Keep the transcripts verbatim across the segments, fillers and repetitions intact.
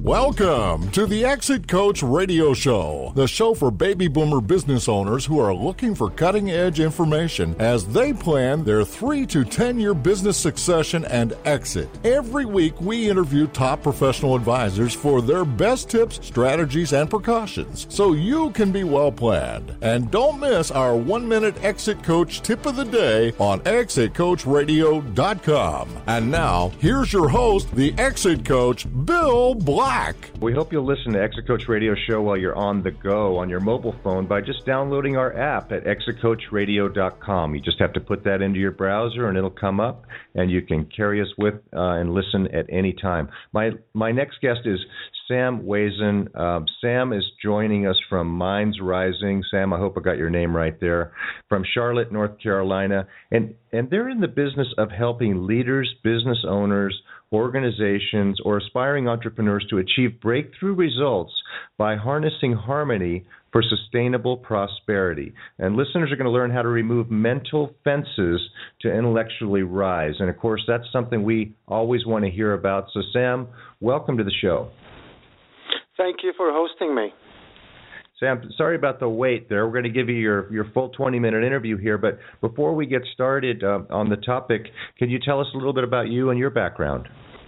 Welcome to the Exit Coach Radio Show, the show for baby boomer business owners who are looking for cutting-edge information as they plan their three to ten-year business succession and exit. Every week, we interview top professional advisors for their best tips, strategies, and precautions so you can be well-planned. And don't miss our one-minute Exit Coach tip of the day on exit coach radio dot com. And now, here's your host, the Exit Coach, Bill Black. We hope you'll listen to Exit Coach Radio Show while you're on the go on your mobile phone by just downloading our app at exit coach radio dot com. You just have to put that into your browser and it'll come up, and you can carry us with uh, and listen at any time. My my next guest is Sam Wazen. Um, Sam is joining us from Minds Rising. Sam, I hope I got your name right there. From Charlotte, North Carolina. And, and they're in the business of helping leaders, business owners, organizations, or aspiring entrepreneurs to achieve breakthrough results by harnessing harmony for sustainable prosperity. And listeners are going to learn how to remove mental fences to intellectually rise. And, of course, that's something we always want to hear about. So, Sam, welcome to the show. Thank you for hosting me. Sam, sorry about the wait there. We're going to give you your, your full twenty-minute interview here. But before we get started uh, on the topic, can you tell us a little bit about you and your background?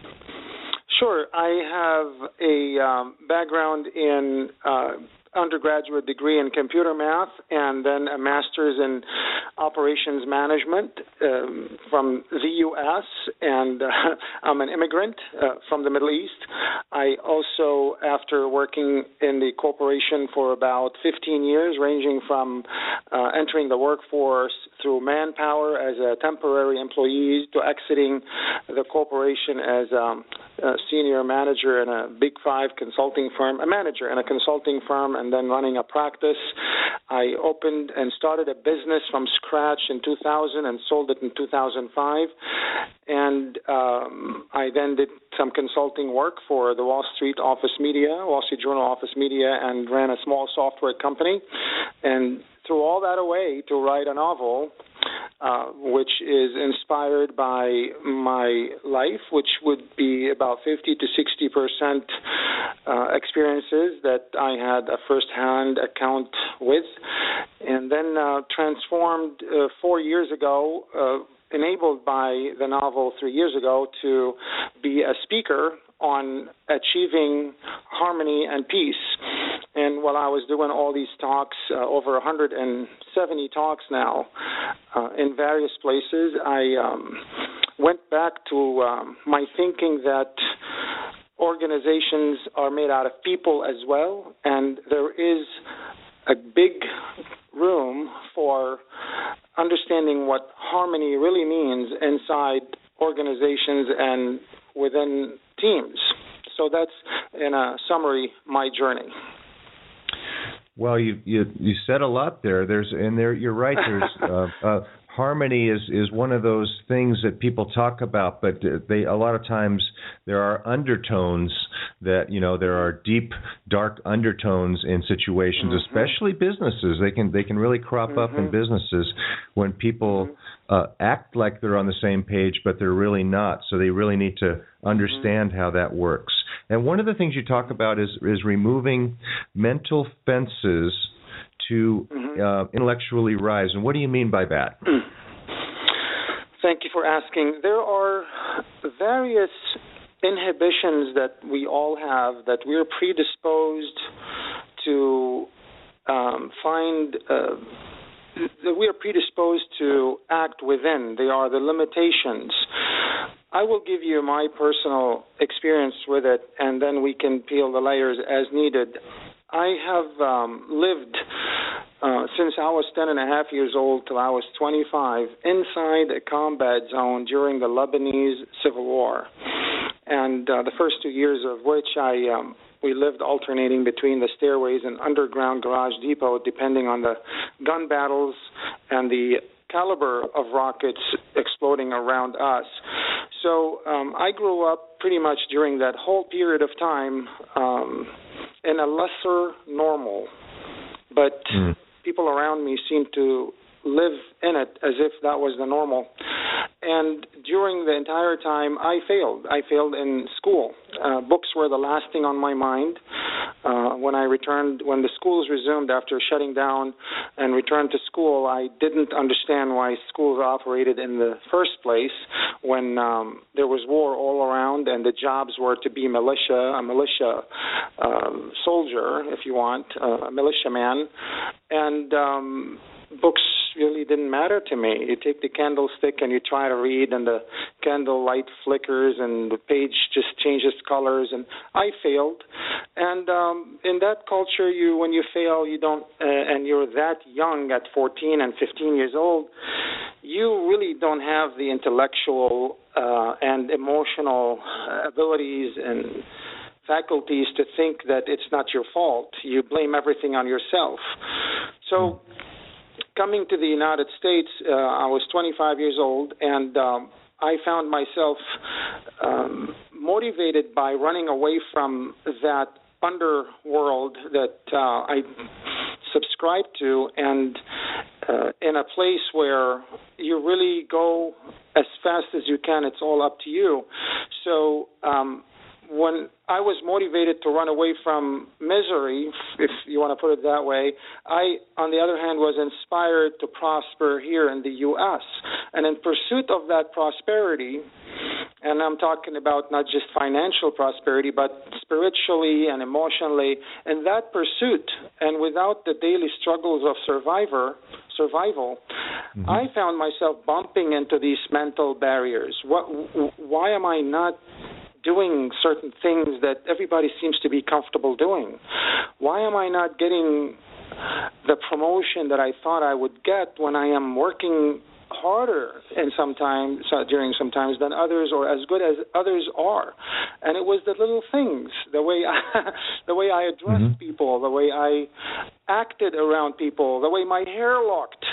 Sure. I have a um, background in uh, undergraduate degree in computer math and then a master's in operations management um, from the U S, and uh, I'm an immigrant uh, from the Middle East. I also, after working in the corporation for about fifteen years, ranging from uh, entering the workforce through manpower as a temporary employee to exiting the corporation as um, a senior manager in a big five consulting firm, a manager in a consulting firm, and then running a practice. I opened and started a business from scratch in two thousand and sold it in two thousand five. And um, I then did some consulting work for the Wall Street Office Media, Wall Street Journal Office Media, and ran a small software company. And threw all that away to write a novel, uh, which is inspired by my life, which would be about fifty to sixty percent uh, experiences that I had a first-hand account with, and then uh, transformed uh, four years ago, uh, enabled by the novel three years ago, to be a speaker on achieving harmony and peace. And while I was doing all these talks, uh, over one hundred seventy talks now uh, in various places, I um, went back to um, my thinking that organizations are made out of people as well, and there is a big room for understanding what harmony really means inside organizations and within teams. So that's, in a summary, my journey. Well, you you you said a lot there. There's and there you're right. There's uh, uh, harmony is, is one of those things that people talk about, but they a lot of times there are undertones that, you know, there are deep, dark undertones in situations, mm-hmm. especially businesses. They can they can really crop mm-hmm. up in businesses when people mm-hmm. uh, act like they're on the same page, but they're really not. So they really need to understand mm-hmm. how that works. And one of the things you talk about is is removing mental fences to mm-hmm. uh, intellectually rise. And what do you mean by that? Thank you for asking. There are various inhibitions that we all have that we're predisposed to um, find, uh, that we are predisposed to act within. They are the limitations. I will give you my personal experience with it, and then we can peel the layers as needed. I have um, lived uh, since I was ten and a half years old till I was twenty-five inside a combat zone during the Lebanese Civil War. And uh, the first two years of which I um, we lived alternating between the stairways and underground garage depot, depending on the gun battles and the caliber of rockets exploding around us. So um, I grew up pretty much during that whole period of time um, in a lesser normal, but mm. people around me seemed to live in it as if that was the normal. And during the entire time, I failed. I failed in school. uh, books were the last thing on my mind. Uh, when I returned, when the schools resumed after shutting down and returned to school, I didn't understand why schools operated in the first place when um, there was war all around and the jobs were to be militia, a militia um, soldier, if you want, uh, a militiaman, and um, books really didn't matter to me. You take the candlestick and you try to read, and the candle light flickers, and the page just changes colors, and I failed. And um, in that culture, you when you fail, you don't, uh, and you're that young at fourteen and fifteen years old, you really don't have the intellectual uh, and emotional abilities and faculties to think that it's not your fault. You blame everything on yourself. So coming to the United States, uh, I was twenty-five years old, and um, I found myself um, motivated by running away from that underworld that uh, I subscribed to, and uh, in a place where you really go as fast as you can. It's all up to you. So um, when I was motivated to run away from misery, if you want to put it that way, I, on the other hand, was inspired to prosper here in the U S And in pursuit of that prosperity, and I'm talking about not just financial prosperity, but spiritually and emotionally, in that pursuit, and without the daily struggles of survivor, survival, mm-hmm. I found myself bumping into these mental barriers. What, why am I not doing certain things that everybody seems to be comfortable doing? Why am I not getting the promotion that I thought I would get when I am working harder and sometimes uh, during some times than others, or as good as others are? And it was the little things, the way I, the way I addressed mm-hmm. people, the way I acted around people, the way my hair looked,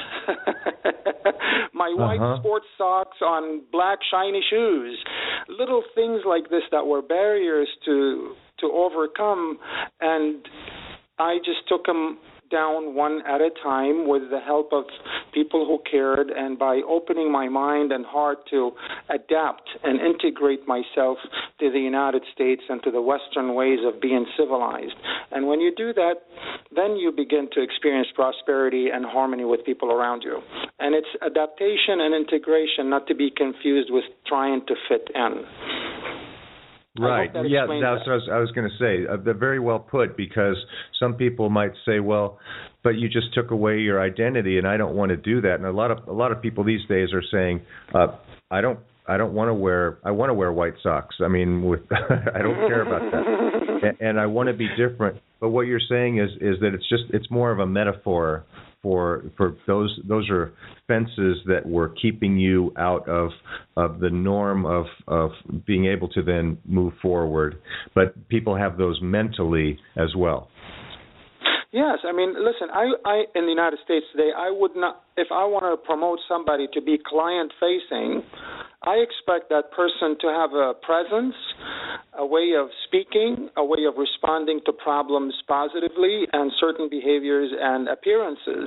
my uh-huh. white sports socks on black shiny shoes, little things like this that were barriers to to overcome, and I just took them down one at a time with the help of people who cared, and by opening my mind and heart to adapt and integrate myself to the United States and to the Western ways of being civilized. And when you do that, then you begin to experience prosperity and harmony with people around you. And it's adaptation and integration, not to be confused with trying to fit in. Right. That yeah, that's what I was, I was going to say. Uh, they're very well put, because some people might say, well, but you just took away your identity, and I don't want to do that. And a lot of a lot of people these days are saying, uh, I don't I don't want to wear I want to wear white socks. I mean, with I don't care about that, and, and I want to be different. But what you're saying is is that it's just it's more of a metaphor for for those those are fences that were keeping you out of of the norm of of being able to then move forward. But people have those mentally as well. Yes, I mean, listen, I, I in the United States today, I would not, if I want to promote somebody to be client-facing, I expect that person to have a presence, a way of speaking, a way of responding to problems positively, and certain behaviors and appearances.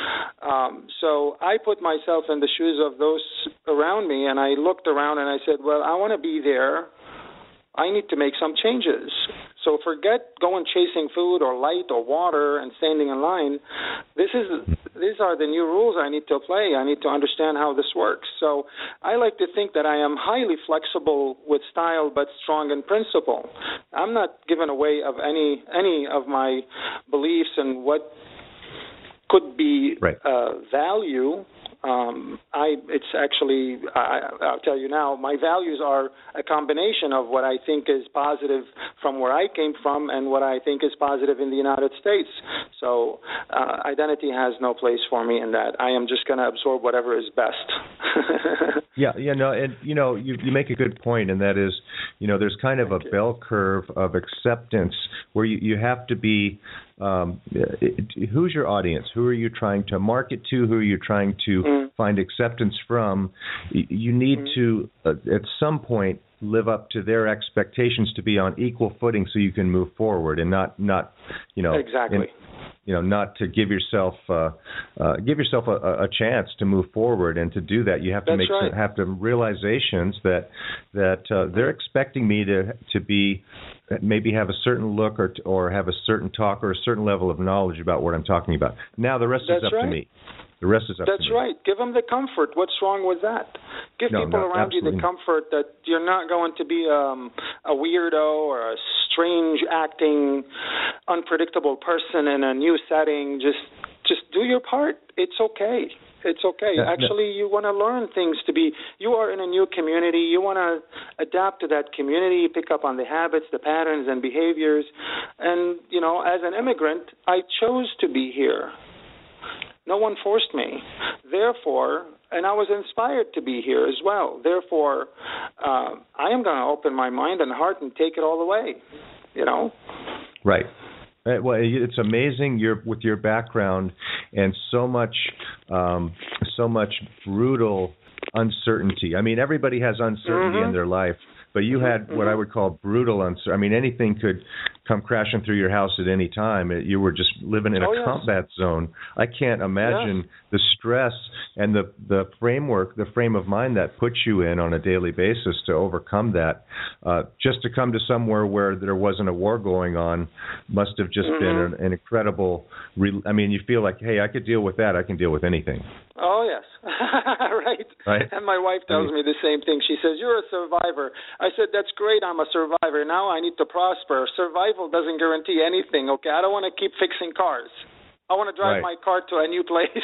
Um, so I put myself in the shoes of those around me, and I looked around and I said, well, I want to be there. I need to make some changes. So forget going chasing food or light or water and standing in line. This is these are the new rules I need to play. I need to understand how this works. So I like to think that I am highly flexible with style, but strong in principle. I'm not giving away of any any of my beliefs and what could be right. uh, value. Um, I, it's actually, I, I'll tell you now, my values are a combination of what I think is positive from where I came from and what I think is positive in the United States. So uh, identity has no place for me in that. I am just going to absorb whatever is best. yeah, yeah, no, and you know, you, you make a good point, and that is, you know, there's kind of Thank a you. bell curve of acceptance where you, you have to be. Um, who's your audience? Who are you trying to market to? Who are you trying to mm. find acceptance from? You need mm. to, uh, at some point, live up to their expectations to be on equal footing so you can move forward and not, not you know. Exactly. In, you know, not to give yourself uh, uh, give yourself a, a chance to move forward, and to do that, you have to That's make right. some, have to realizations that that uh, they're expecting me to to be maybe have a certain look or or have a certain talk or a certain level of knowledge about what I'm talking about. Now the rest That's is up right. to me. The rest is up That's to me. right. Give them the comfort. What's wrong with that? Give No, people no, around you the absolutely. comfort that you're not going to be um, a weirdo or a strange acting, unpredictable person in a new setting. Just, just do your part. It's okay. It's okay. Yeah, Actually, you want to learn things to be. You are in a new community. You want to adapt to that community, pick up on the habits, the patterns, and behaviors. And you know, as an immigrant, I chose to be here. No one forced me. Therefore, and I was inspired to be here as well. Therefore, uh, I am going to open my mind and heart and take it all the way. You know. Right. Well, it's amazing your with your background and so much, um, so much brutal uncertainty. I mean, everybody has uncertainty mm-hmm. in their life, but you had mm-hmm. what I would call brutal uncertainty. I mean, anything could come crashing through your house at any time. It, you were just living in oh, a yes. combat zone. I can't imagine yes. the stress and the the framework, the frame of mind that puts you in on a daily basis to overcome that. Uh, just to come to somewhere where there wasn't a war going on must have just mm-hmm. been an, an incredible. Re- I mean, you feel like, hey, I could deal with that. I can deal with anything. Oh, yes. right. Right. And my wife tells I mean, me the same thing. She says, you're a survivor. I said, that's great. I'm a survivor. Now I need to prosper. Survival doesn't guarantee anything, okay? I don't want to keep fixing cars. I want to drive right. my car to a new place.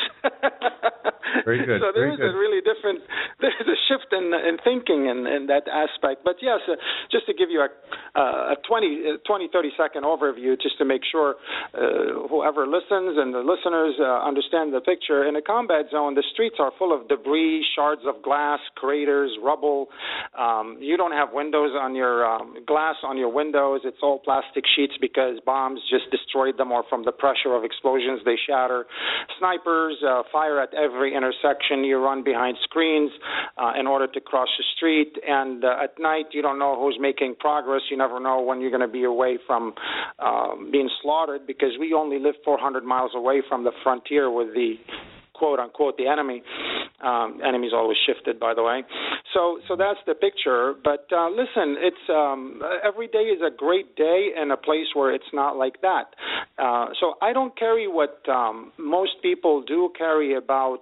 Very good. So there Very is good. a really different, there's a shift in, in thinking in, in that aspect. But yes, uh, just to give you a, uh, a twenty, thirty second overview, just to make sure uh, whoever listens and the listeners uh, understand the picture. In a combat zone, the streets are full of debris, shards of glass, craters, rubble. Um, you don't have windows on your um, glass on your windows. It's all plastic sheets because bombs just destroyed them, or from the pressure of explosions they shatter. Snipers uh, fire at every intersection. You run behind screens uh, in order to cross the street. And uh, at night, you don't know who's making progress. You never know when you're going to be away from um, being slaughtered, because we only live four hundred miles away from the frontier with the quote unquote the enemy. Um, enemy's always shifted, by the way. So, so that's the picture. But uh, listen, it's um, every day is a great day in a place where it's not like that. Uh, so I don't carry what um, most people do carry about.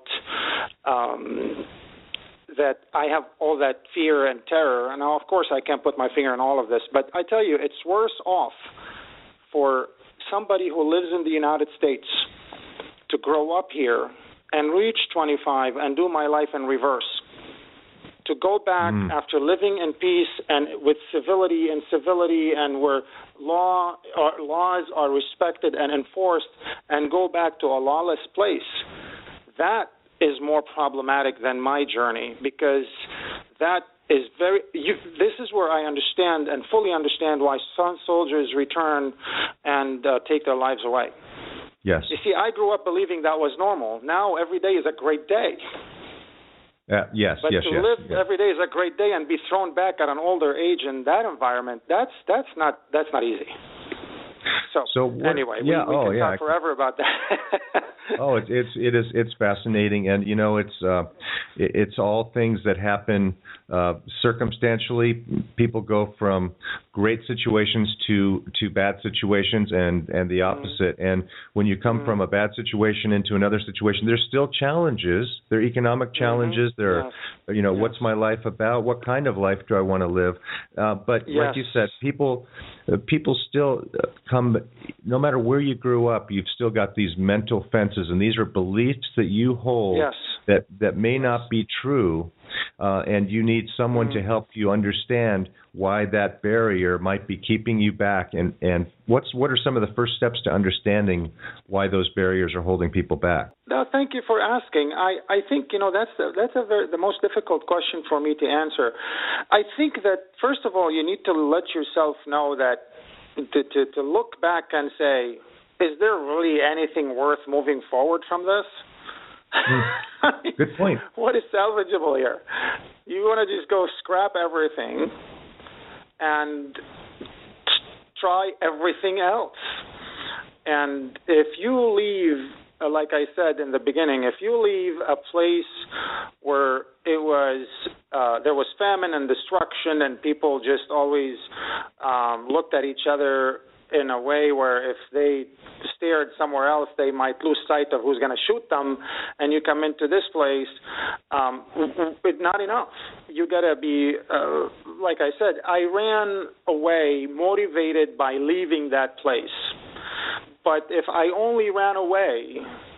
Um, that I have all that fear and terror. And now, of course, I can't put my finger on all of this, but I tell you, it's worse off for somebody who lives in the United States to grow up here and reach twenty-five and do my life in reverse, to go back mm. after living in peace and with civility and civility and where law or laws are respected and enforced, and go back to a lawless place. That is more problematic than my journey, because that is very you, this is where I understand and fully understand why some soldiers return and uh, take their lives away. Yes. You see, I grew up believing that was normal. Now every day is a great day. Uh, yes, but yes, to yes. live yes. every day is a great day and be thrown back at an older age in that environment, that's that's not that's not easy. So, so what, anyway, yeah, we, we oh, can yeah. talk forever about that. oh, it's it's it is it's fascinating, and you know, it's uh, it, it's all things that happen uh, circumstantially. People go from great situations to to bad situations, and and the opposite. Mm-hmm. And when you come mm-hmm. from a bad situation into another situation, there's still challenges. There are economic challenges. Mm-hmm. There, yes. are, you know, yes. what's my life about? What kind of life do I want to live? Uh, but yes. like you said, people uh, people still come. No matter where you grew up, you've still got these mental fences, and these are beliefs that you hold yes. that, that may yes. not be true, uh, and you need someone mm-hmm. to help you understand why that barrier might be keeping you back, and, and what's what are some of the first steps to understanding why those barriers are holding people back? No, thank you for asking. I, I think, you know, that's the, that's a very, the most difficult question for me to answer. I think that, first of all, you need to let yourself know that To, to, to look back and say, is there really anything worth moving forward from this? Mm. Good point. What is salvageable here? You want to just go scrap everything and try everything else. and if you leave, uh, like I said in the beginning, if you leave a place where it was uh, there was famine and destruction, and people just always um, looked at each other in a way where if they stared somewhere else, they might lose sight of who's going to shoot them, and you come into this place, um, it's not enough. You got to be, uh, like I said, I ran away motivated by leaving that place. But if I only ran away,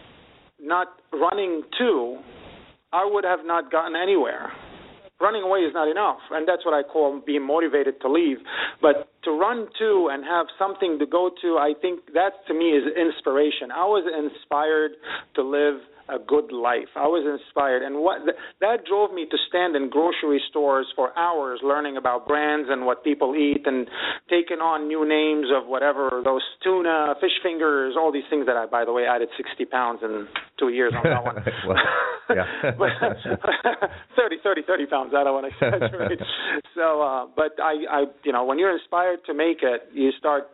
not running to, I would have not gotten anywhere. Running away is not enough, and that's what I call being motivated to leave. But to run to and have something to go to, I think that to me is inspiration. I was inspired to live a good life. I was inspired, and what th- that drove me to stand in grocery stores for hours learning about brands and what people eat, and taking on new names of whatever, those tuna, fish fingers, all these things that I, by the way, added sixty pounds in two years on that one. Well, yeah. but thirty, thirty, thirty pounds, I don't want to exaggerate. So, uh, but I, I, you know, when you're inspired to make it, you start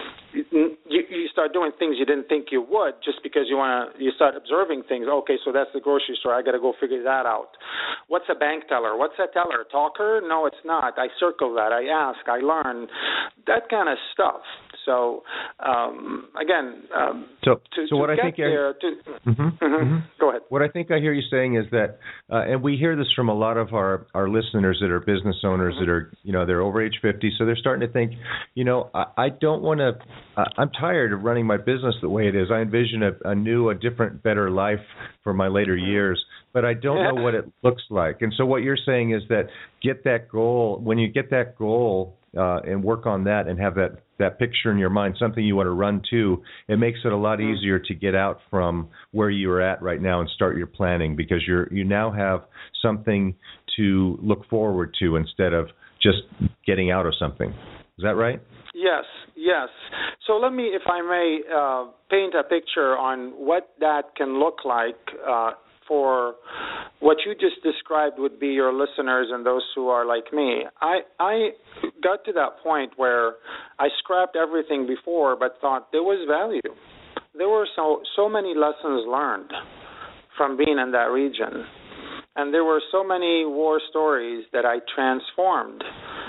You, you start doing things you didn't think you would just because you want to. You start observing things. Okay, so that's the grocery store. I got to go figure that out. What's a bank teller? What's a teller? Talker? No, it's not. I circle that. I ask. I learn. That kind of stuff. So um, again, um, so, to, so to what get I think there, I, to, mm-hmm, mm-hmm. Mm-hmm. Go ahead. What I think I hear you saying is that, uh, and we hear this from a lot of our, our listeners that are business owners mm-hmm. that are, you know, they're over age fifty, so they're starting to think, you know, I, I don't want to. Uh, I'm tired of running my business the way it is. I envision a, a new, a different, better life for my later mm-hmm. years, but I don't know what it looks like. And so what you're saying is that get that goal. When you get that goal uh, and work on that and have that, that picture in your mind, something you want to run to, it makes it a lot mm-hmm. easier to get out from where you're at right now and start your planning, because you're you now have something to look forward to instead of just getting out of something. Is that right? Yes, yes. So let me, if I may, uh, paint a picture on what that can look like uh, for what you just described would be your listeners and those who are like me. I I got to that point where I scrapped everything before, but thought there was value. There were so so many lessons learned from being in that region, and there were so many war stories that I transformed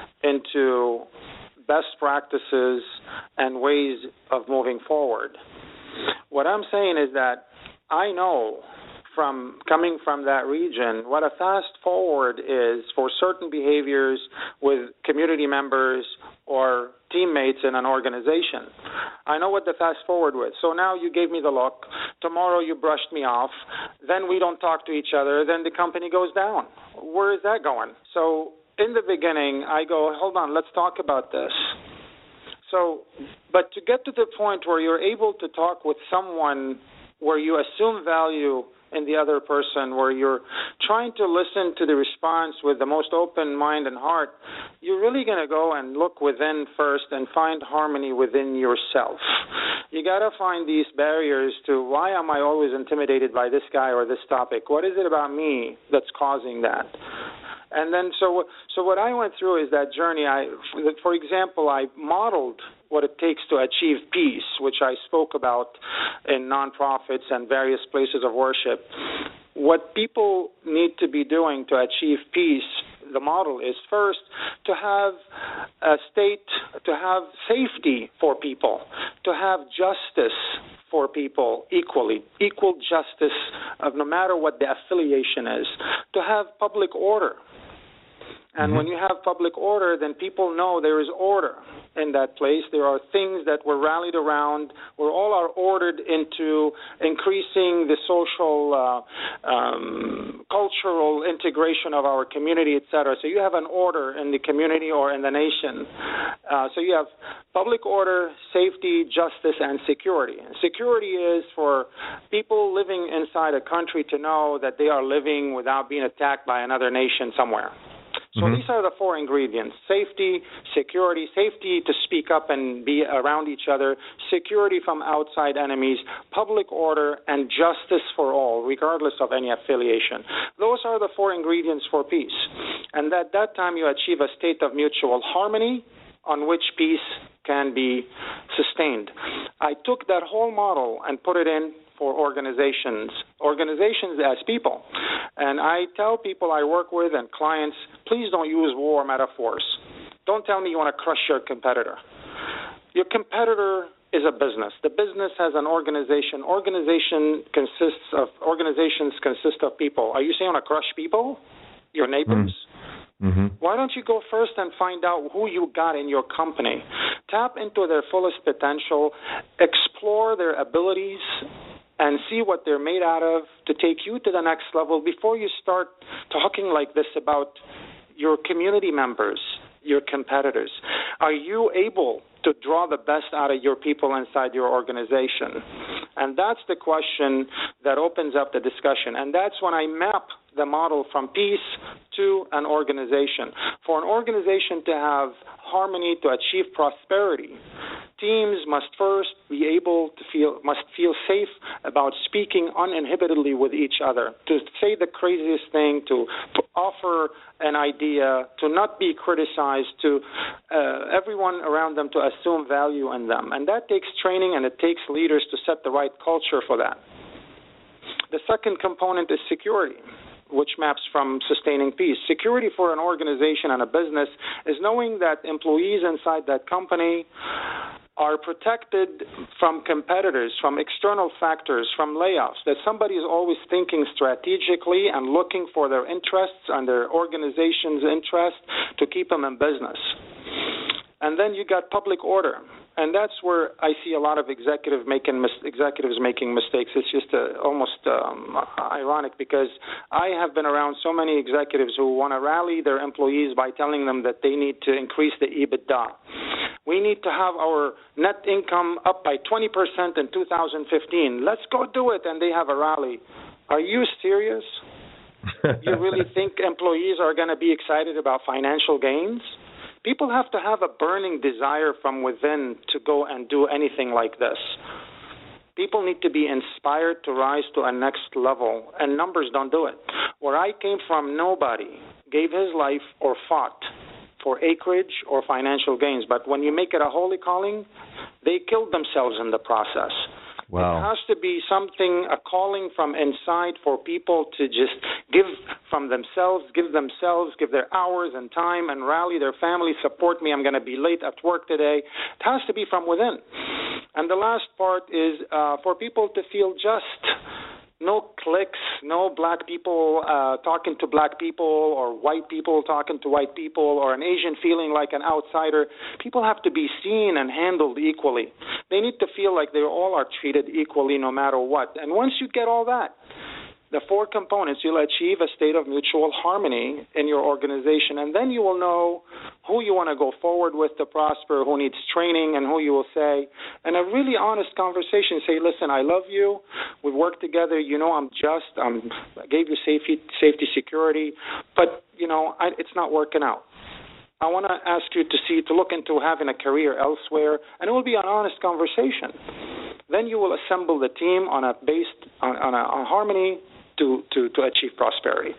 into best practices and ways of moving forward. What I'm saying is that I know from coming from that region what a fast forward is for certain behaviors with community members or teammates in an organization. I know what the fast forward was. So now you gave me the look. Tomorrow you brushed me off. Then we don't talk to each other. Then the company goes down. Where is that going? So in the beginning, I go, hold on, let's talk about this. So, but to get to the point where you're able to talk with someone where you assume value in the other person, where you're trying to listen to the response with the most open mind and heart, you're really going to go and look within first and find harmony within yourself. You got to find these barriers to why am I always intimidated by this guy or this topic? What is it about me that's causing that? And then, so so what I went through is that journey. I, for example, I modeled what it takes to achieve peace, which I spoke about in nonprofits and various places of worship. What people need to be doing to achieve peace, the model is first to have a state, to have safety for people, to have justice for people equally, equal justice of no matter what the affiliation is, to have public order. And mm-hmm. when you have public order, then people know there is order in that place. There are things that were rallied around. We all are ordered into increasing the social, uh, um, cultural integration of our community, et cetera. So you have an order in the community or in the nation. Uh, so you have public order, safety, justice, and security. And security is for people living inside a country to know that they are living without being attacked by another nation somewhere. So mm-hmm. these are the four ingredients: safety, security, safety to speak up and be around each other, security from outside enemies, public order, and justice for all, regardless of any affiliation. Those are the four ingredients for peace. And at that time, you achieve a state of mutual harmony on which peace can be sustained. I took that whole model and put it in for organizations, organizations as people. And I tell people I work with and clients, please don't use war metaphors. Don't tell me you want to crush your competitor. Your competitor is a business. The business has an organization. Organization consists of organizations consist of people. Are you saying you want to crush people? Your neighbors? Mm-hmm. Why don't you go first and find out who you got in your company? Tap into their fullest potential, explore their abilities, and see what they're made out of to take you to the next level before you start talking like this about your community members, your competitors. Are you able to draw the best out of your people inside your organization? And that's the question that opens up the discussion. And that's when I map the model from peace to an organization. For an organization to have harmony, to achieve prosperity, teams must first be able to feel, must feel safe about speaking uninhibitedly with each other, to say the craziest thing, to, to offer an idea, to not be criticized, to uh, everyone around them to assume value in them. And that takes training, and it takes leaders to set the right culture for that. The second component is security, which maps from sustaining peace. Security for an organization and a business is knowing that employees inside that company are protected from competitors, from external factors, from layoffs, that somebody is always thinking strategically and looking for their interests and their organization's interest to keep them in business. And then you got public order. And that's where I see a lot of executive making mis- executives making mistakes. It's just uh, almost um, ironic because I have been around so many executives who want to rally their employees by telling them that they need to increase the EBITDA. We need to have our net income up by twenty percent in two thousand fifteen. Let's go do it. And they have a rally. Are you serious? You really think employees are going to be excited about financial gains? People have to have a burning desire from within to go and do anything like this. People need to be inspired to rise to a next level, and numbers don't do it. Where I came from, nobody gave his life or fought for acreage or financial gains. But when you make it a holy calling, they killed themselves in the process. Wow. It has to be something, a calling from inside for people to just give from themselves, give themselves, give their hours and time and rally their family, support me, I'm going to be late at work today. It has to be from within. And the last part is uh, for people to feel just. No cliques, no black people uh, talking to black people or white people talking to white people or an Asian feeling like an outsider. People have to be seen and handled equally. They need to feel like they all are treated equally no matter what. And once you get all that, the four components, you'll achieve a state of mutual harmony in your organization, and then you will know who you want to go forward with to prosper, who needs training, and who you will say. And a really honest conversation, say, listen, I love you. We've worked together. You know I'm just. I'm, I gave you safety, safety, security, but, you know, I, it's not working out. I want to ask you to see, to look into having a career elsewhere, and it will be an honest conversation. Then you will assemble the team on a based on, on, a, on harmony, To, to, to achieve prosperity.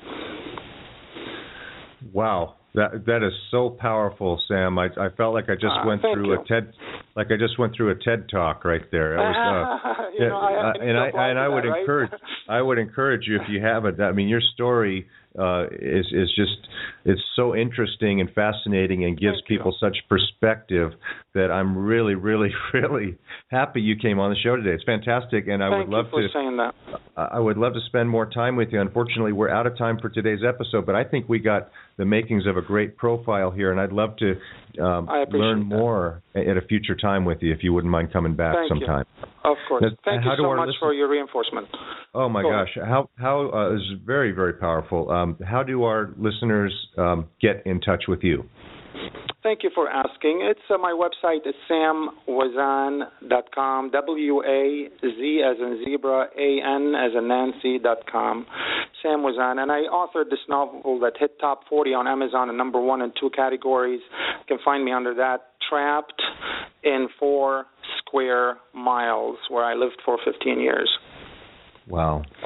Wow, that that is so powerful, Sam. I I felt like I just uh, went through you. a TED, like I just went through a TED talk right there. I was, uh, you know, I, I and I and I would that, right? encourage I would encourage you if you haven't. I mean, your story uh, is is just it's so interesting and fascinating and gives Thank people you. such perspective that I'm really, really, really happy you came on the show today. It's fantastic, and I Thank would love you for to. saying that. I would love to spend more time with you. Unfortunately, we're out of time for today's episode, but I think we got the makings of a great profile here, and I'd love to um, learn that. more at a future time with you if you wouldn't mind coming back Thank sometime. You. Of course. Now, Thank you so much listen- for your reinforcement. Oh my Go gosh, ahead. how how uh, is very very powerful. Um, how do our listeners um, get in touch with you? Thank you for asking. It's uh, my website is sam wazan dot com, W A Z as in zebra, A N as in Nancy dot com, Sam Wazan. And I authored this novel that hit top forty on Amazon in number one and two categories. You can find me under that, Trapped in Four Square Miles, where I lived for fifteen years. Wow.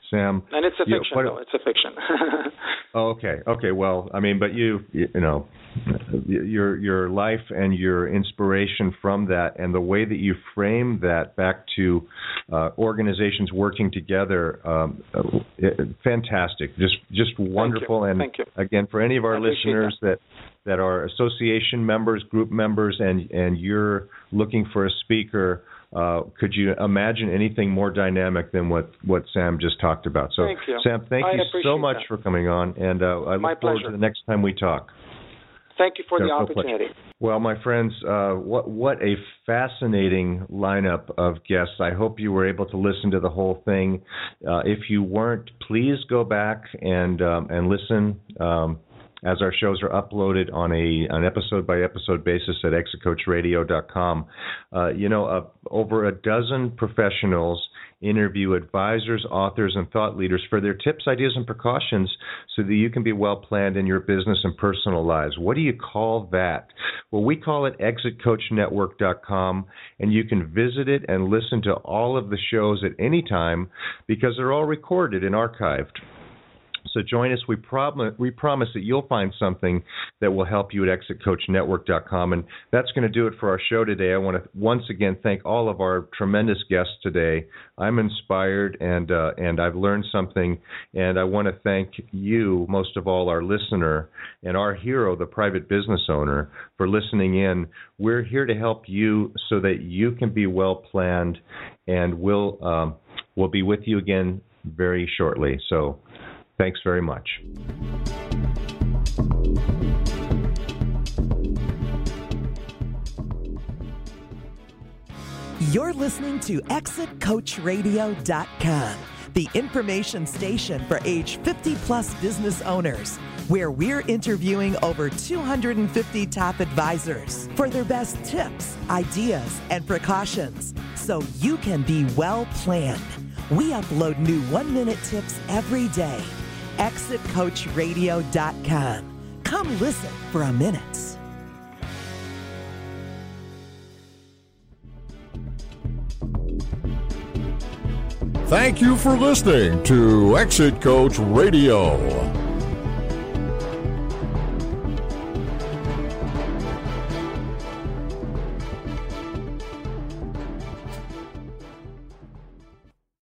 Sam. And it's a you, fiction, what, though. It's a fiction. oh, okay. Okay. Well, I mean, but you, you, you know, your your life and your inspiration from that, and the way that you frame that back to uh, organizations working together, um, it, fantastic. Just just wonderful. Thank you. And Thank you. again, for any of our I listeners that. that that are association members, group members, and and you're looking for a speaker. Uh, could you imagine anything more dynamic than what, what Sam just talked about? So, thank you. Sam, thank I you so much that. for coming on, and uh, I look My forward pleasure. to the next time we talk. Thank you for no, the no opportunity. Pleasure. Well, my friends, uh, what what a fascinating lineup of guests. I hope you were able to listen to the whole thing. Uh, if you weren't, please go back and um, and listen. Um, as our shows are uploaded on a an episode-by-episode basis at exit coach radio dot com. Uh, you know, uh, over a dozen professionals interview advisors, authors, and thought leaders for their tips, ideas, and precautions so that you can be well-planned in your business and personal lives. What do you call that? Well, we call it exit coach network dot com, and you can visit it and listen to all of the shows at any time because they're all recorded and archived. So join us. We, prom- we promise that you'll find something that will help you at exit coach network dot com. And that's going to do it for our show today. I want to once again thank all of our tremendous guests today. I'm inspired, and uh, and I've learned something. And I want to thank you, most of all, our listener, and our hero, the private business owner, for listening in. We're here to help you so that you can be well-planned, and we'll, um, we'll be with you again very shortly. So thanks very much. You're listening to exit coach radio dot com, the information station for age fifty plus business owners, where we're interviewing over two hundred fifty top advisors for their best tips, ideas, and precautions so you can be well planned. We upload new one-minute tips every day. exit coach radio dot com. Come listen for a minute. Thank you for listening to Exit Coach Radio.